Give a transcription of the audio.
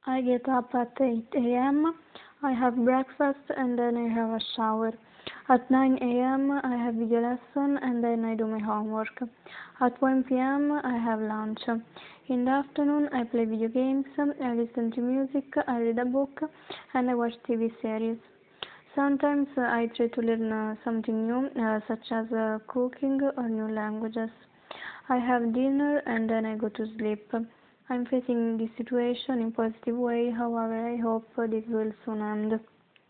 I get up at 8 a.m. I have breakfast and then I have a shower. At 9 a.m. I have video lesson and then I do my homework. At 1 p.m. I have lunch. In the afternoon I play video games, I listen to music, I read a book and I watch TV series. Sometimes I try to learn something new, such as cooking or new languages. I have dinner and then I go to sleep. I'm facing this situation in a positive way, however I hope this will soon end.